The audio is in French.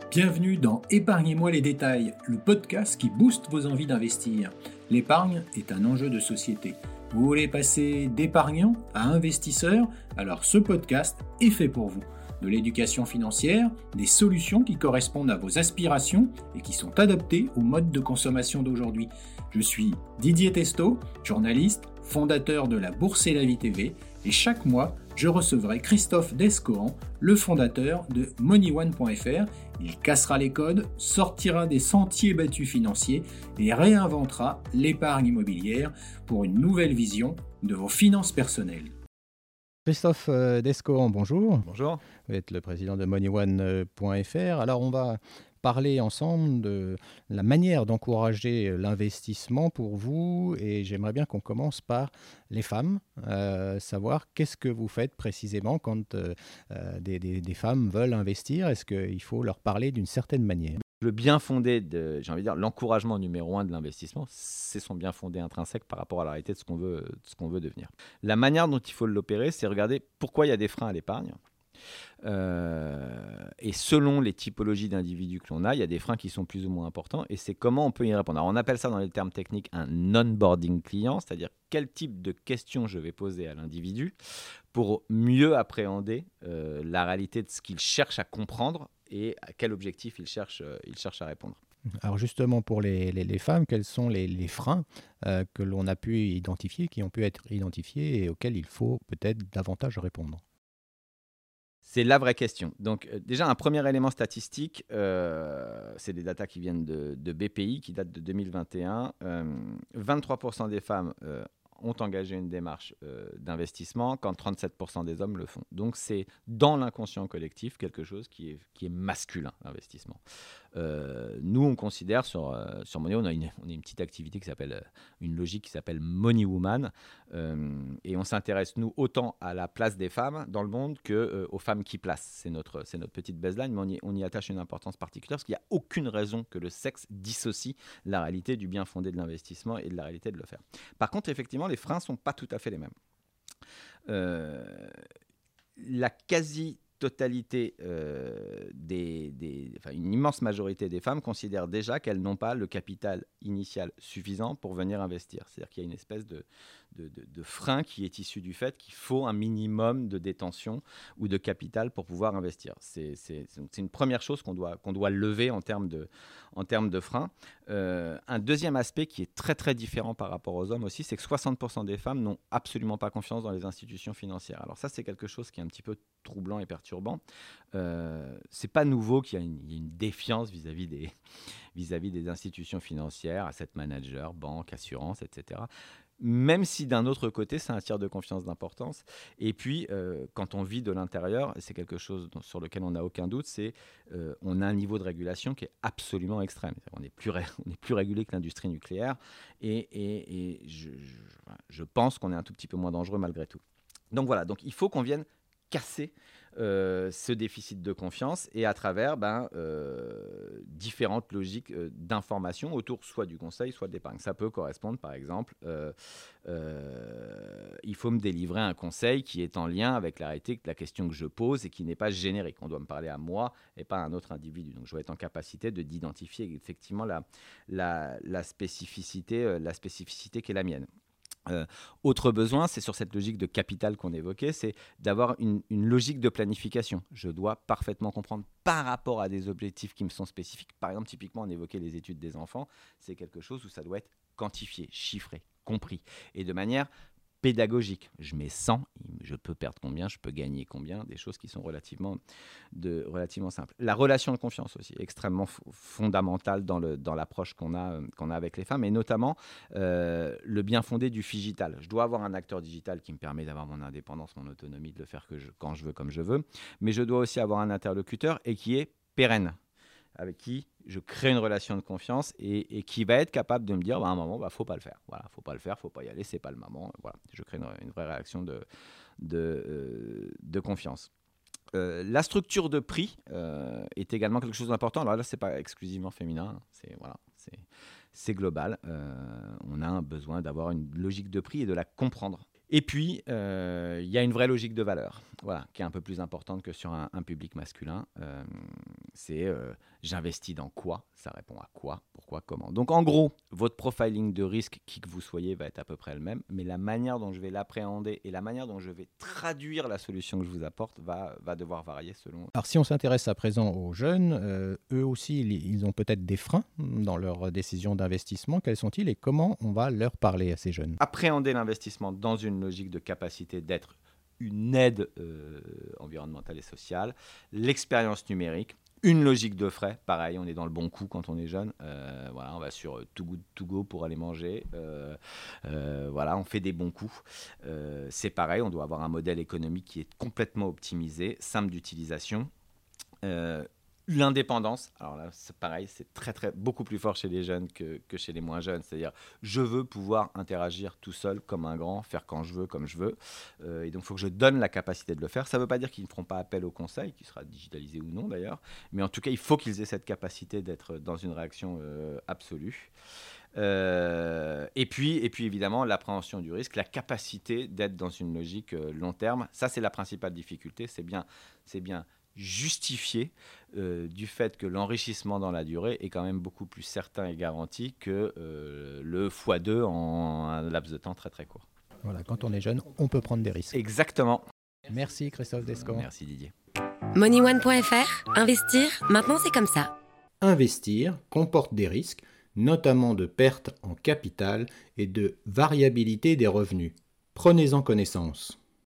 Bienvenue dans Épargnez-moi les détails, le podcast qui booste vos envies d'investir. L'épargne est un enjeu de société. Vous voulez passer d'épargnant à investisseur? Alors ce podcast est fait pour vous. De l'éducation financière, des solutions qui correspondent à vos aspirations et qui sont adaptées au mode de consommation d'aujourd'hui. Je suis Didier Testo, journaliste, fondateur de la Bourse et la Vie TV, et chaque mois, je recevrai Christophe Descohan, le fondateur de MoneyOne.fr. Il cassera les codes, sortira des sentiers battus financiers et réinventera l'épargne immobilière pour une nouvelle vision de vos finances personnelles. Christophe Descohan, bonjour. Bonjour. Vous êtes le président de MoneyOne.fr. Alors, on va parler ensemble de la manière d'encourager l'investissement pour vous. Et j'aimerais bien qu'on commence par les femmes, savoir qu'est-ce que vous faites précisément quand des femmes veulent investir. Est-ce qu'il faut leur parler d'une certaine manière ? Le bien fondé, l'encouragement numéro 1 de l'investissement, c'est son bien fondé intrinsèque par rapport à la réalité de ce qu'on veut devenir. La manière dont il faut l'opérer, c'est regarder pourquoi il y a des freins à l'épargne. Et selon les typologies d'individus que l'on a, il y a des freins qui sont plus ou moins importants et c'est comment on peut y répondre. Alors on appelle ça dans les termes techniques un onboarding client, c'est-à-dire quel type de questions je vais poser à l'individu pour mieux appréhender la réalité de ce qu'il cherche à comprendre et à quel objectif il cherche à répondre. Alors justement pour les femmes, quels sont les freins que l'on a pu identifier, qui ont pu être identifiés et auxquels il faut peut-être davantage répondre ? C'est la vraie question. Donc déjà, un premier élément statistique, c'est des datas qui viennent de BPI, qui datent de 2021. 23% des femmes ont engagé une démarche d'investissement, quand 37% des hommes le font. Donc c'est dans l'inconscient collectif quelque chose qui est masculin, l'investissement. Nous, on considère sur MoneyOne, on a une petite activité qui s'appelle, une logique qui s'appelle Money Woman, et on s'intéresse, nous, autant à la place des femmes dans le monde qu'aux femmes qui placent. C'est notre petite baseline, mais on y attache une importance particulière parce qu'il n'y a aucune raison que le sexe dissocie la réalité du bien fondé de l'investissement et de la réalité de le faire. Par contre, effectivement, les freins ne sont pas tout à fait les mêmes. La quasi-totalité, une immense majorité des femmes considèrent déjà qu'elles n'ont pas le capital initial suffisant pour venir investir. C'est-à-dire qu'il y a une espèce de frein qui est issu du fait qu'il faut un minimum de détention ou de capital pour pouvoir investir. C'est une première chose qu'on doit lever en termes de frein. Un deuxième aspect qui est très très différent par rapport aux hommes aussi, c'est que 60% des femmes n'ont absolument pas confiance dans les institutions financières. Alors ça, c'est quelque chose qui est un petit peu troublant et perturbant. C'est pas nouveau qu'il y a une défiance vis-à-vis des institutions financières, asset managers, banques, assurances, etc. Même si d'un autre côté, c'est un tiers de confiance d'importance. Et puis, quand on vit de l'intérieur, c'est quelque chose sur lequel on n'a aucun doute, on a un niveau de régulation qui est absolument extrême. On est plus régulé que l'industrie nucléaire et je pense qu'on est un tout petit peu moins dangereux malgré tout. Donc voilà, donc il faut qu'on vienne casser ce déficit de confiance et à travers différentes logiques d'information autour soit du conseil, soit de l'épargne. Ça peut correspondre par exemple, il faut me délivrer un conseil qui est en lien avec la réalité de la question que je pose et qui n'est pas générique. On doit me parler à moi et pas à un autre individu. Donc je dois être en capacité d'identifier effectivement la spécificité qui est la mienne. Autre besoin, c'est sur cette logique de capital qu'on évoquait, c'est d'avoir une logique de planification. Je dois parfaitement comprendre par rapport à des objectifs qui me sont spécifiques. Par exemple, typiquement, on évoquait les études des enfants. C'est quelque chose où ça doit être quantifié, chiffré, compris. Et de manière pédagogique. Je mets 100, je peux perdre combien, je peux gagner combien, des choses qui sont relativement simples. La relation de confiance aussi, extrêmement fondamentale dans l'approche qu'on a avec les femmes, et notamment le bien fondé du figital. Je dois avoir un acteur digital qui me permet d'avoir mon indépendance, mon autonomie, de le faire quand je veux, comme je veux, mais je dois aussi avoir un interlocuteur et qui est pérenne, avec qui je crée une relation de confiance et qui va être capable de me dire à un moment, faut pas le faire. Voilà, faut pas le faire, faut pas y aller, c'est pas le moment. Voilà, je crée une vraie réaction de confiance. La structure de prix est également quelque chose d'important. Alors là, c'est pas exclusivement féminin, c'est global. On a un besoin d'avoir une logique de prix et de la comprendre. Et puis, il y a une vraie logique de valeur. qui est un peu plus importante que sur un public masculin. C'est j'investis dans quoi ? Ça répond à quoi ? Pourquoi ? Comment ? Donc en gros, votre profiling de risque, qui que vous soyez, va être à peu près le même, mais la manière dont je vais l'appréhender et la manière dont je vais traduire la solution que je vous apporte va devoir varier selon... Alors si on s'intéresse à présent aux jeunes, eux aussi, ils ont peut-être des freins dans leur décision d'investissement. Quels sont-ils et comment on va leur parler à ces jeunes ? Appréhender l'investissement dans une logique de capacité d'être une aide environnementale et sociale, l'expérience numérique, une logique de frais, pareil, on est dans le bon coup quand on est jeune, on va sur Too Good To Go pour aller manger, on fait des bons coups, c'est pareil, on doit avoir un modèle économique qui est complètement optimisé, simple d'utilisation, l'indépendance, alors là c'est pareil, c'est beaucoup plus fort chez les jeunes que chez les moins jeunes, c'est-à-dire je veux pouvoir interagir tout seul comme un grand, faire quand je veux, comme je veux, et donc il faut que je donne la capacité de le faire. Ça ne veut pas dire qu'ils ne feront pas appel au conseil, qui sera digitalisé ou non d'ailleurs, mais en tout cas il faut qu'ils aient cette capacité d'être dans une réaction absolue. Et puis évidemment l'appréhension du risque, la capacité d'être dans une logique long terme, ça c'est la principale difficulté, c'est bien justifié du fait que l'enrichissement dans la durée est quand même beaucoup plus certain et garanti que le x2 en un laps de temps très très court. Voilà, quand on est jeune, on peut prendre des risques. Exactement. Merci Christophe Descamps. Merci Didier. MoneyOne.fr, investir, maintenant c'est comme ça. Investir comporte des risques, notamment de perte en capital et de variabilité des revenus. Prenez-en connaissance.